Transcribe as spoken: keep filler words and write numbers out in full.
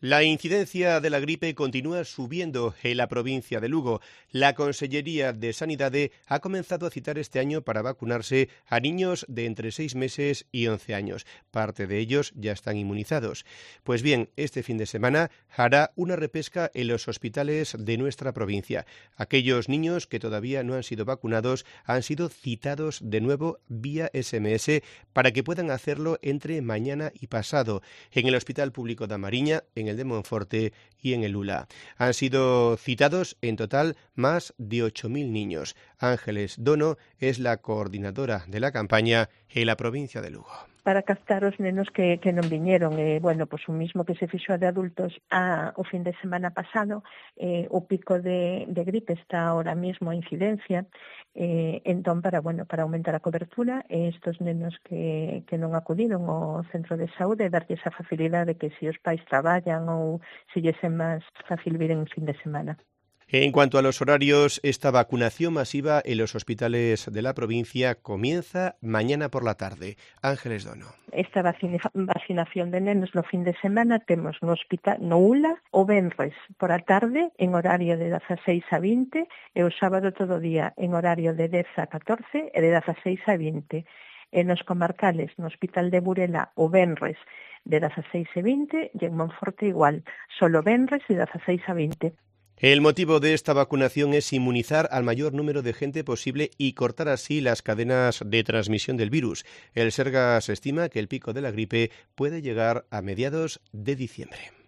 La incidencia de la gripe continúa subiendo en la provincia de Lugo. La Consellería de Sanidade ha comenzado a citar este año para vacunarse a niños de entre seis meses y once años. Parte de ellos ya están inmunizados. Pues bien, este fin de semana hará una repesca en los hospitales de nuestra provincia. Aquellos niños que todavía no han sido vacunados han sido citados de nuevo vía ese eme ese para que puedan hacerlo entre mañana y pasado en el Hospital Público de Amariña, en el de Monforte y en el Ula. Han sido citados en total más de ocho mil niños. Ángeles Dono es la coordinadora de la campaña en la provincia de Lugo. Para captar os nenos que, que non viñeron. Eh, bueno, pois o mismo que se fixo de adultos a, o fin de semana pasado, eh, o pico de, de gripe está ahora mesmo a incidencia, eh, entón para, bueno, para aumentar a cobertura, eh, estos nenos que, que non acudiron ao centro de saúde, darlle esa facilidade que se os pais traballan ou se lles é máis fácil vir en fin de semana. En cuanto a los horarios, esta vacunación masiva en los hospitales de la provincia comienza mañana por la tarde. Ángeles Dono. Esta vacinación de nenos no fin de semana temos no hospital no Ula o venres por a tarde en horario de dezaseis a vinte e o sábado todo o día en horario de dez a catorce e de dezaseis a vinte. E nos comarcales no Hospital de Burela o venres de dezaseis a vinte e en Monforte igual, solo venres de dezaseis a vinte. El motivo de esta vacunación es inmunizar al mayor número de gente posible y cortar así las cadenas de transmisión del virus. El Sergas estima que el pico de la gripe puede llegar a mediados de diciembre.